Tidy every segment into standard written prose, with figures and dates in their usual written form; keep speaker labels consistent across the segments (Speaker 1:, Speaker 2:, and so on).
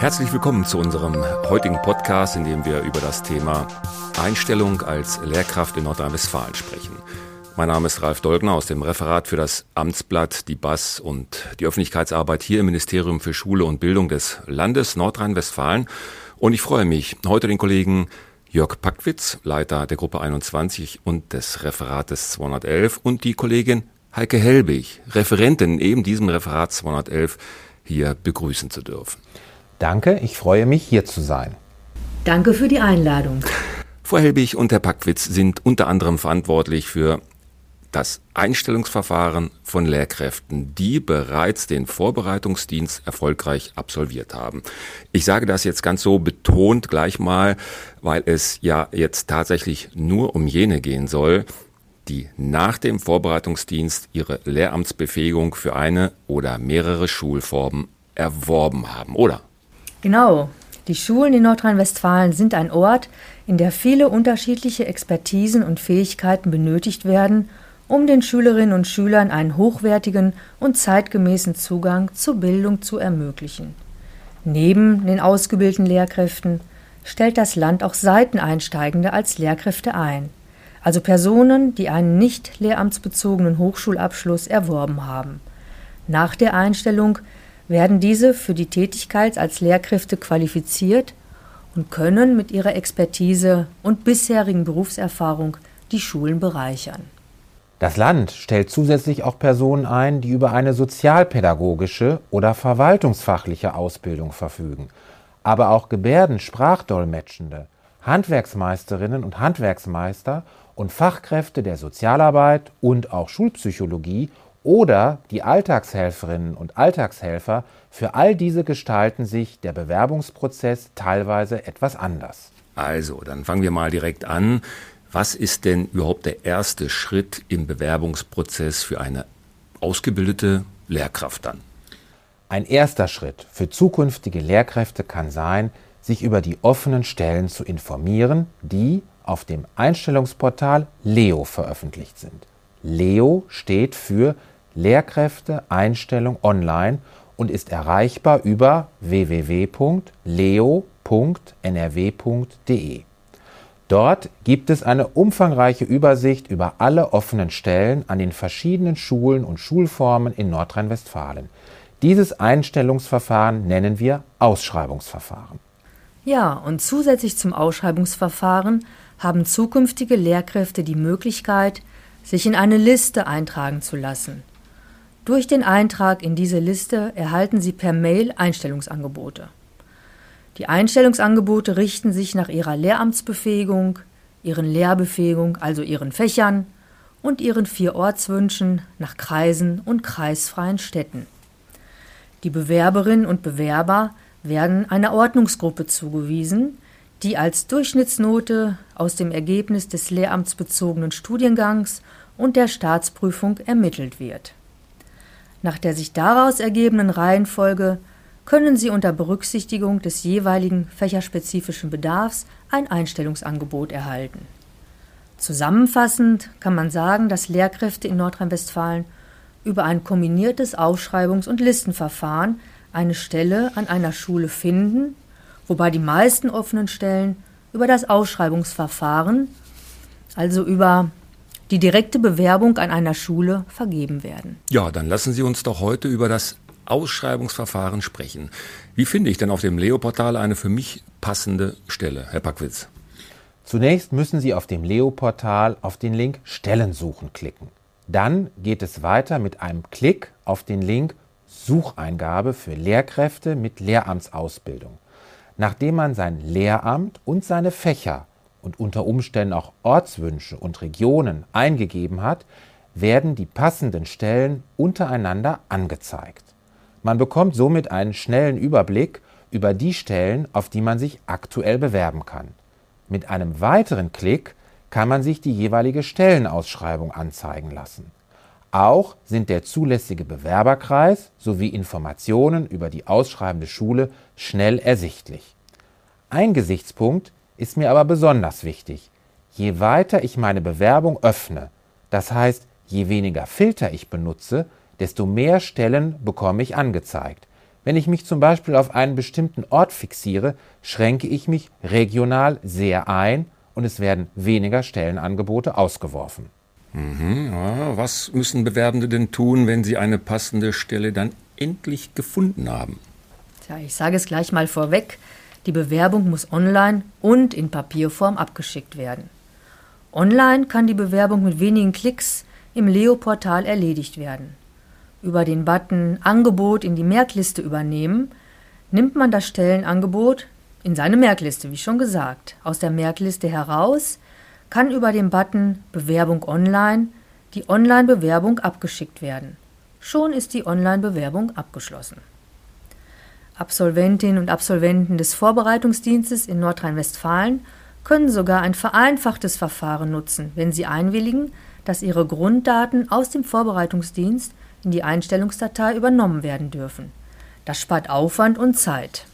Speaker 1: Herzlich willkommen zu unserem heutigen Podcast, in dem wir über das Thema Einstellung als Lehrkraft in Nordrhein-Westfalen sprechen. Mein Name ist Ralf Dolgner aus dem Referat für das Amtsblatt, die BAS und die Öffentlichkeitsarbeit hier im Ministerium für Schule und Bildung des Landes Nordrhein-Westfalen. Und ich freue mich, heute den Kollegen Jörg Packwitz, Leiter der Gruppe 21 und des Referates 211, und die Kollegin Heike Helbig, Referentin in eben diesem Referat 211, hier begrüßen zu dürfen.
Speaker 2: Danke, ich freue mich, hier zu sein.
Speaker 3: Danke für die Einladung.
Speaker 1: Frau Helbig und Herr Packwitz sind unter anderem verantwortlich für das Einstellungsverfahren von Lehrkräften, die bereits den Vorbereitungsdienst erfolgreich absolviert haben. Ich sage das jetzt ganz so betont gleich mal, weil es ja jetzt tatsächlich nur um jene gehen soll, die nach dem Vorbereitungsdienst ihre Lehramtsbefähigung für eine oder mehrere Schulformen erworben haben, oder?
Speaker 3: Genau. Die Schulen in Nordrhein-Westfalen sind ein Ort, in der viele unterschiedliche Expertisen und Fähigkeiten benötigt werden, um den Schülerinnen und Schülern einen hochwertigen und zeitgemäßen Zugang zur Bildung zu ermöglichen. Neben den ausgebildeten Lehrkräften stellt das Land auch Seiteneinsteigende als Lehrkräfte ein, also Personen, die einen nicht lehramtsbezogenen Hochschulabschluss erworben haben. Nach der Einstellung werden diese für die Tätigkeit als Lehrkräfte qualifiziert und können mit ihrer Expertise und bisherigen Berufserfahrung die Schulen bereichern.
Speaker 2: Das Land stellt zusätzlich auch Personen ein, die über eine sozialpädagogische oder verwaltungsfachliche Ausbildung verfügen, aber auch Gebärdensprachdolmetschende, Handwerksmeisterinnen und Handwerksmeister und Fachkräfte der Sozialarbeit und auch Schulpsychologie oder die Alltagshelferinnen und Alltagshelfer. Für all diese gestalten sich der Bewerbungsprozess teilweise etwas anders.
Speaker 1: Also, dann fangen wir mal direkt an. Was ist denn überhaupt der erste Schritt im Bewerbungsprozess für eine ausgebildete Lehrkraft dann?
Speaker 2: Ein erster Schritt für zukünftige Lehrkräfte kann sein, sich über die offenen Stellen zu informieren, die auf dem Einstellungsportal LEO veröffentlicht sind. LEO steht für Lehrkräfte-Einstellung online und ist erreichbar über www.leo.nrw.de. Dort gibt es eine umfangreiche Übersicht über alle offenen Stellen an den verschiedenen Schulen und Schulformen in Nordrhein-Westfalen. Dieses Einstellungsverfahren nennen wir Ausschreibungsverfahren.
Speaker 3: Ja, und zusätzlich zum Ausschreibungsverfahren haben zukünftige Lehrkräfte die Möglichkeit, sich in eine Liste eintragen zu lassen. Durch den Eintrag in diese Liste erhalten Sie per Mail Einstellungsangebote. Die Einstellungsangebote richten sich nach Ihrer Lehramtsbefähigung, Ihren Lehrbefähigung, also Ihren Fächern, und Ihren 4 Ortswünschen nach Kreisen und kreisfreien Städten. Die Bewerberinnen und Bewerber werden einer Ordnungsgruppe zugewiesen, die als Durchschnittsnote aus dem Ergebnis des lehramtsbezogenen Studiengangs und der Staatsprüfung ermittelt wird. Nach der sich daraus ergebenden Reihenfolge können Sie unter Berücksichtigung des jeweiligen fächerspezifischen Bedarfs ein Einstellungsangebot erhalten. Zusammenfassend kann man sagen, dass Lehrkräfte in Nordrhein-Westfalen über ein kombiniertes Ausschreibungs- und Listenverfahren eine Stelle an einer Schule finden, wobei die meisten offenen Stellen über das Ausschreibungsverfahren, also über die direkte Bewerbung an einer Schule, vergeben werden.
Speaker 1: Ja, dann lassen Sie uns doch heute über das Ausschreibungsverfahren sprechen. Wie finde ich denn auf dem LEO-Portal eine für mich passende Stelle, Herr Packwitz?
Speaker 2: Zunächst müssen Sie auf dem LEO-Portal auf den Link Stellen suchen klicken. Dann geht es weiter mit einem Klick auf den Link Sucheingabe für Lehrkräfte mit Lehramtsausbildung. Nachdem man sein Lehramt und seine Fächer und unter Umständen auch Ortswünsche und Regionen eingegeben hat, werden die passenden Stellen untereinander angezeigt. Man bekommt somit einen schnellen Überblick über die Stellen, auf die man sich aktuell bewerben kann. Mit einem weiteren Klick kann man sich die jeweilige Stellenausschreibung anzeigen lassen. Auch sind der zulässige Bewerberkreis sowie Informationen über die ausschreibende Schule schnell ersichtlich. Ein Gesichtspunkt ist mir aber besonders wichtig. Je weiter ich meine Bewerbung öffne, das heißt, je weniger Filter ich benutze, desto mehr Stellen bekomme ich angezeigt. Wenn ich mich zum Beispiel auf einen bestimmten Ort fixiere, schränke ich mich regional sehr ein und es werden weniger Stellenangebote ausgeworfen.
Speaker 1: Ja, was müssen Bewerbende denn tun, wenn sie eine passende Stelle dann endlich gefunden haben?
Speaker 3: Tja, ich sage es gleich mal vorweg, die Bewerbung muss online und in Papierform abgeschickt werden. Online kann die Bewerbung mit wenigen Klicks im Leo-Portal erledigt werden. Über den Button Angebot in die Merkliste übernehmen, nimmt man das Stellenangebot in seine Merkliste, wie schon gesagt. Aus der Merkliste heraus kann über den Button Bewerbung online die Online-Bewerbung abgeschickt werden. Schon ist die Online-Bewerbung abgeschlossen. Absolventinnen und Absolventen des Vorbereitungsdienstes in Nordrhein-Westfalen können sogar ein vereinfachtes Verfahren nutzen, wenn sie einwilligen, dass ihre Grunddaten aus dem Vorbereitungsdienst in die Einstellungsdatei übernommen werden dürfen. Das spart Aufwand und Zeit.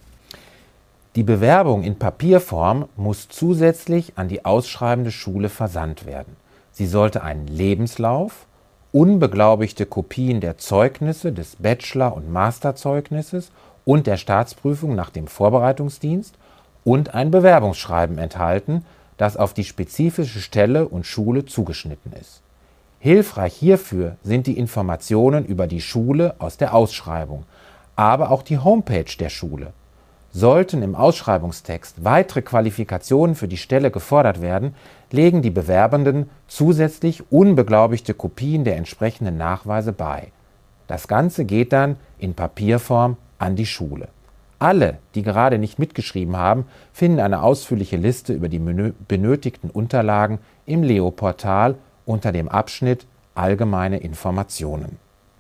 Speaker 2: Die Bewerbung in Papierform muss zusätzlich an die ausschreibende Schule versandt werden. Sie sollte einen Lebenslauf, unbeglaubigte Kopien der Zeugnisse des Bachelor- und Masterzeugnisses und der Staatsprüfung nach dem Vorbereitungsdienst und ein Bewerbungsschreiben enthalten, das auf die spezifische Stelle und Schule zugeschnitten ist. Hilfreich hierfür sind die Informationen über die Schule aus der Ausschreibung, aber auch die Homepage der Schule. Sollten im Ausschreibungstext weitere Qualifikationen für die Stelle gefordert werden, legen die Bewerbenden zusätzlich unbeglaubigte Kopien der entsprechenden Nachweise bei. Das Ganze geht dann in Papierform an die Schule. Alle, die gerade nicht mitgeschrieben haben, finden eine ausführliche Liste über die benötigten Unterlagen im Leo-Portal unter dem Abschnitt Allgemeine Informationen.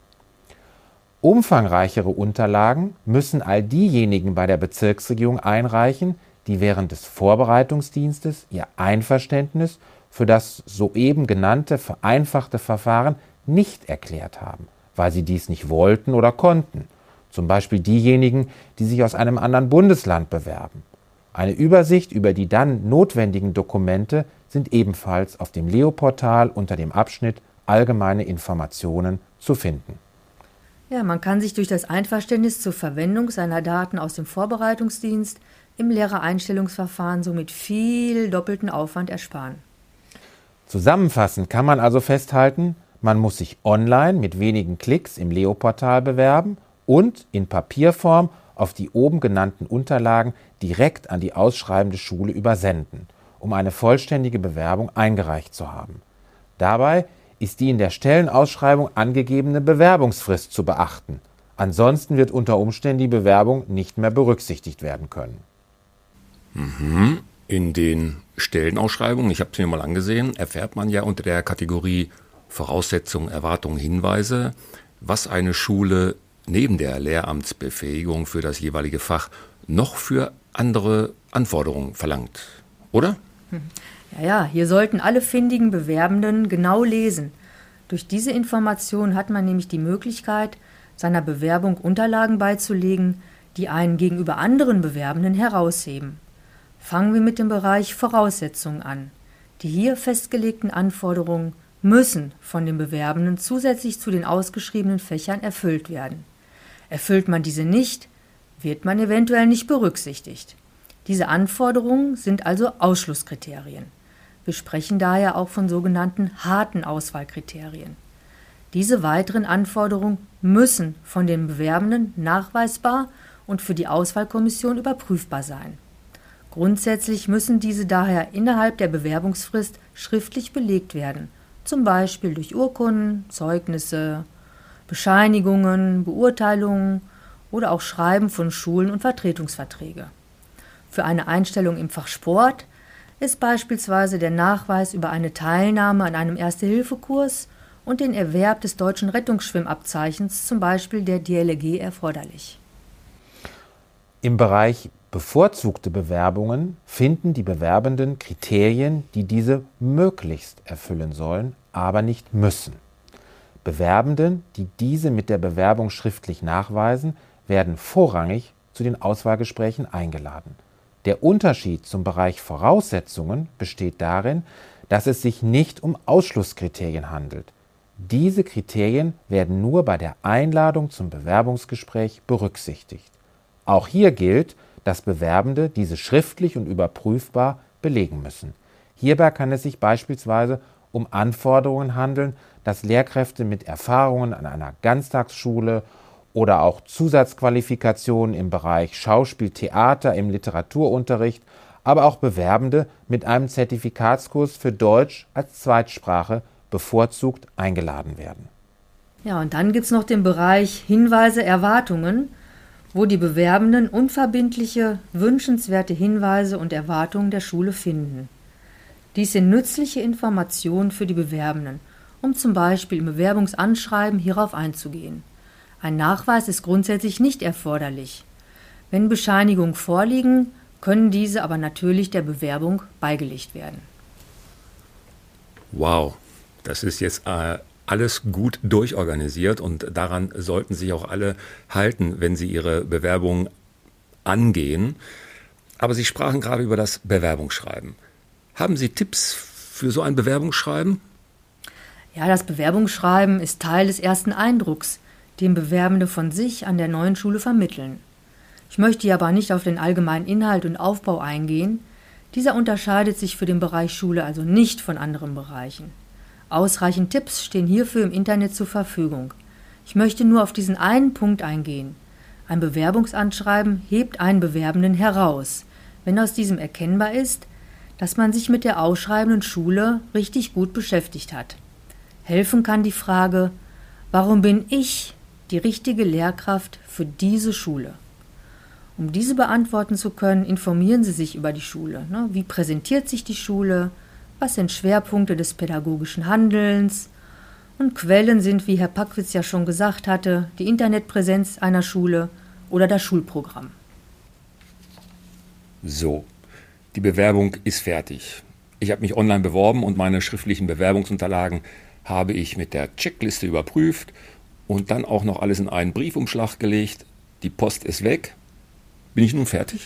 Speaker 2: Umfangreichere Unterlagen müssen all diejenigen bei der Bezirksregierung einreichen, die während des Vorbereitungsdienstes ihr Einverständnis für das soeben genannte vereinfachte Verfahren nicht erklärt haben, weil sie dies nicht wollten oder konnten. Zum Beispiel diejenigen, die sich aus einem anderen Bundesland bewerben. Eine Übersicht über die dann notwendigen Dokumente sind ebenfalls auf dem Leo-Portal unter dem Abschnitt Allgemeine Informationen zu finden.
Speaker 3: Ja, man kann sich durch das Einverständnis zur Verwendung seiner Daten aus dem Vorbereitungsdienst im Lehrereinstellungsverfahren somit viel doppelten Aufwand ersparen.
Speaker 2: Zusammenfassend kann man also festhalten, man muss sich online mit wenigen Klicks im Leo-Portal bewerben und in Papierform auf die oben genannten Unterlagen direkt an die ausschreibende Schule übersenden, um eine vollständige Bewerbung eingereicht zu haben. Dabei ist die in der Stellenausschreibung angegebene Bewerbungsfrist zu beachten. Ansonsten wird unter Umständen die Bewerbung nicht mehr berücksichtigt werden können.
Speaker 1: In den Stellenausschreibungen, ich habe es mir mal angesehen, erfährt man ja unter der Kategorie Voraussetzungen, Erwartungen, Hinweise, was eine Schule neben der Lehramtsbefähigung für das jeweilige Fach noch für andere Anforderungen verlangt, oder?
Speaker 3: Ja, hier sollten alle findigen Bewerbenden genau lesen. Durch diese Information hat man nämlich die Möglichkeit, seiner Bewerbung Unterlagen beizulegen, die einen gegenüber anderen Bewerbenden herausheben. Fangen wir mit dem Bereich Voraussetzungen an. Die hier festgelegten Anforderungen müssen von den Bewerbenden zusätzlich zu den ausgeschriebenen Fächern erfüllt werden. Erfüllt man diese nicht, wird man eventuell nicht berücksichtigt. Diese Anforderungen sind also Ausschlusskriterien. Wir sprechen daher auch von sogenannten harten Auswahlkriterien. Diese weiteren Anforderungen müssen von den Bewerbenden nachweisbar und für die Auswahlkommission überprüfbar sein. Grundsätzlich müssen diese daher innerhalb der Bewerbungsfrist schriftlich belegt werden, zum Beispiel durch Urkunden, Zeugnisse, Bescheinigungen, Beurteilungen oder auch Schreiben von Schulen und Vertretungsverträge. Für eine Einstellung im Fach Sport ist beispielsweise der Nachweis über eine Teilnahme an einem Erste-Hilfe-Kurs und den Erwerb des deutschen Rettungsschwimmabzeichens, zum Beispiel der DLRG, erforderlich.
Speaker 2: Im Bereich bevorzugte Bewerbungen finden die Bewerbenden Kriterien, die diese möglichst erfüllen sollen, aber nicht müssen. Bewerbenden, die diese mit der Bewerbung schriftlich nachweisen, werden vorrangig zu den Auswahlgesprächen eingeladen. Der Unterschied zum Bereich Voraussetzungen besteht darin, dass es sich nicht um Ausschlusskriterien handelt. Diese Kriterien werden nur bei der Einladung zum Bewerbungsgespräch berücksichtigt. Auch hier gilt, dass Bewerbende diese schriftlich und überprüfbar belegen müssen. Hierbei kann es sich beispielsweise um Anforderungen handeln, dass Lehrkräfte mit Erfahrungen an einer Ganztagsschule oder auch Zusatzqualifikationen im Bereich Schauspiel, Theater, im Literaturunterricht, aber auch Bewerbende mit einem Zertifikatskurs für Deutsch als Zweitsprache bevorzugt eingeladen werden.
Speaker 3: Ja, und dann gibt es noch den Bereich Hinweise, Erwartungen, wo die Bewerbenden unverbindliche, wünschenswerte Hinweise und Erwartungen der Schule finden. Dies sind nützliche Informationen für die Bewerbenden, um zum Beispiel im Bewerbungsanschreiben hierauf einzugehen. Ein Nachweis ist grundsätzlich nicht erforderlich. Wenn Bescheinigungen vorliegen, können diese aber natürlich der Bewerbung beigelegt werden.
Speaker 1: Wow, das ist jetzt alles gut durchorganisiert und daran sollten sich auch alle halten, wenn sie ihre Bewerbung angehen. Aber Sie sprachen gerade über das Bewerbungsschreiben. Haben Sie Tipps für so ein Bewerbungsschreiben?
Speaker 3: Ja, das Bewerbungsschreiben ist Teil des ersten Eindrucks, den Bewerbende von sich an der neuen Schule vermitteln. Ich möchte hier aber nicht auf den allgemeinen Inhalt und Aufbau eingehen. Dieser unterscheidet sich für den Bereich Schule also nicht von anderen Bereichen. Ausreichend Tipps stehen hierfür im Internet zur Verfügung. Ich möchte nur auf diesen einen Punkt eingehen. Ein Bewerbungsanschreiben hebt einen Bewerbenden heraus, wenn aus diesem erkennbar ist, dass man sich mit der ausschreibenden Schule richtig gut beschäftigt hat. Helfen kann die Frage: Warum bin ich die richtige Lehrkraft für diese Schule? Um diese beantworten zu können, informieren Sie sich über die Schule. Wie präsentiert sich die Schule? Was sind Schwerpunkte des pädagogischen Handelns? Und Quellen sind, wie Herr Packwitz ja schon gesagt hatte, die Internetpräsenz einer Schule oder das Schulprogramm.
Speaker 1: So, die Bewerbung ist fertig. Ich habe mich online beworben und meine schriftlichen Bewerbungsunterlagen habe ich mit der Checkliste überprüft und dann auch noch alles in einen Briefumschlag gelegt. Die Post ist weg. Bin ich nun fertig?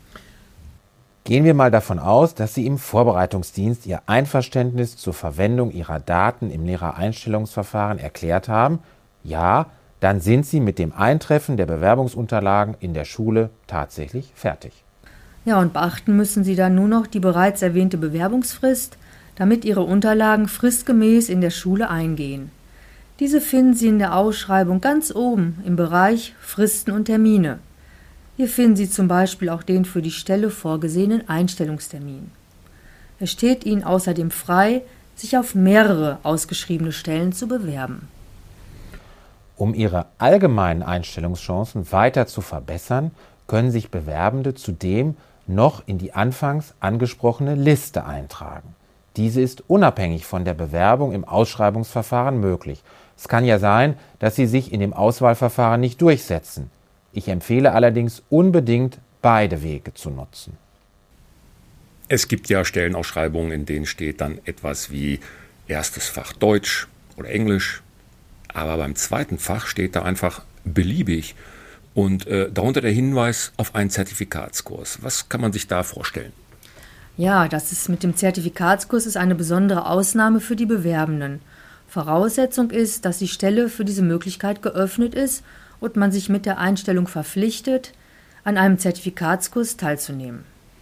Speaker 2: Gehen wir mal davon aus, dass Sie im Vorbereitungsdienst Ihr Einverständnis zur Verwendung Ihrer Daten im Lehrereinstellungsverfahren erklärt haben. Ja, dann sind Sie mit dem Eintreffen der Bewerbungsunterlagen in der Schule tatsächlich fertig.
Speaker 3: Ja, und beachten müssen Sie dann nur noch die bereits erwähnte Bewerbungsfrist, damit Ihre Unterlagen fristgemäß in der Schule eingehen. Diese finden Sie in der Ausschreibung ganz oben im Bereich Fristen und Termine. Hier finden Sie zum Beispiel auch den für die Stelle vorgesehenen Einstellungstermin. Es steht Ihnen außerdem frei, sich auf mehrere ausgeschriebene Stellen zu bewerben.
Speaker 2: Um Ihre allgemeinen Einstellungschancen weiter zu verbessern, können sich Bewerbende zudem noch in die anfangs angesprochene Liste eintragen. Diese ist unabhängig von der Bewerbung im Ausschreibungsverfahren möglich. Es kann ja sein, dass Sie sich in dem Auswahlverfahren nicht durchsetzen. Ich empfehle allerdings unbedingt, beide Wege zu nutzen.
Speaker 1: Es gibt ja Stellenausschreibungen, in denen steht dann etwas wie erstes Fach Deutsch oder Englisch. Aber beim zweiten Fach steht da einfach beliebig und darunter der Hinweis auf einen Zertifikatskurs. Was kann man sich da vorstellen?
Speaker 3: Ja, das ist mit dem Zertifikatskurs ist eine besondere Ausnahme für die Bewerbenden. Voraussetzung ist, dass die Stelle für diese Möglichkeit geöffnet ist und man sich mit der Einstellung verpflichtet, an einem Zertifikatskurs teilzunehmen.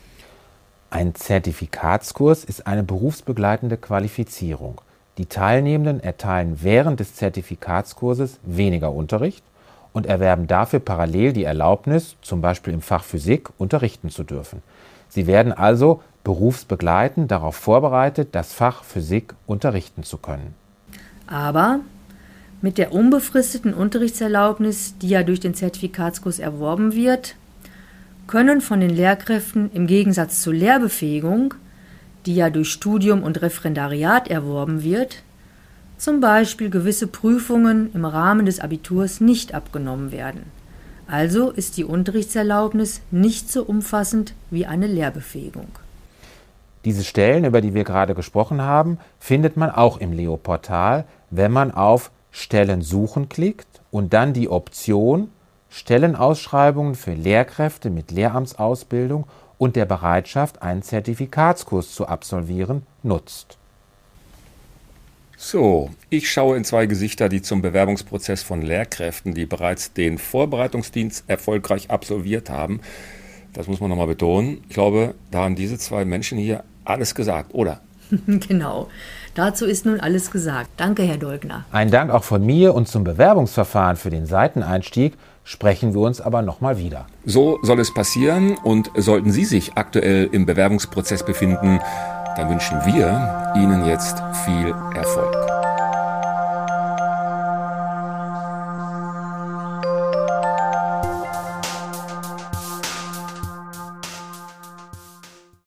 Speaker 2: Ein Zertifikatskurs ist eine berufsbegleitende Qualifizierung. Die Teilnehmenden erteilen während des Zertifikatskurses weniger Unterricht und erwerben dafür parallel die Erlaubnis, zum Beispiel im Fach Physik, unterrichten zu dürfen. Sie werden also berufsbegleitend darauf vorbereitet, das Fach Physik unterrichten zu können.
Speaker 3: Aber mit der unbefristeten Unterrichtserlaubnis, die ja durch den Zertifikatskurs erworben wird, können von den Lehrkräften im Gegensatz zur Lehrbefähigung, die ja durch Studium und Referendariat erworben wird, zum Beispiel gewisse Prüfungen im Rahmen des Abiturs nicht abgenommen werden. Also ist die Unterrichtserlaubnis nicht so umfassend wie eine Lehrbefähigung.
Speaker 2: Diese Stellen, über die wir gerade gesprochen haben, findet man auch im Leo-Portal, wenn man auf Stellen suchen klickt und dann die Option Stellenausschreibungen für Lehrkräfte mit Lehramtsausbildung und der Bereitschaft, einen Zertifikatskurs zu absolvieren, nutzt.
Speaker 1: So, ich schaue in zwei Gesichter, die zum Bewerbungsprozess von Lehrkräften, die bereits den Vorbereitungsdienst erfolgreich absolviert haben. Das muss man nochmal betonen. Ich glaube, da haben diese zwei Menschen hier alles gesagt, oder?
Speaker 3: Genau. Dazu ist nun alles gesagt. Danke, Herr Dolgner.
Speaker 2: Ein Dank auch von mir und zum Bewerbungsverfahren für den Seiteneinstieg sprechen wir uns aber nochmal wieder.
Speaker 1: So soll es passieren und sollten Sie sich aktuell im Bewerbungsprozess befinden, dann wünschen wir Ihnen jetzt viel Erfolg.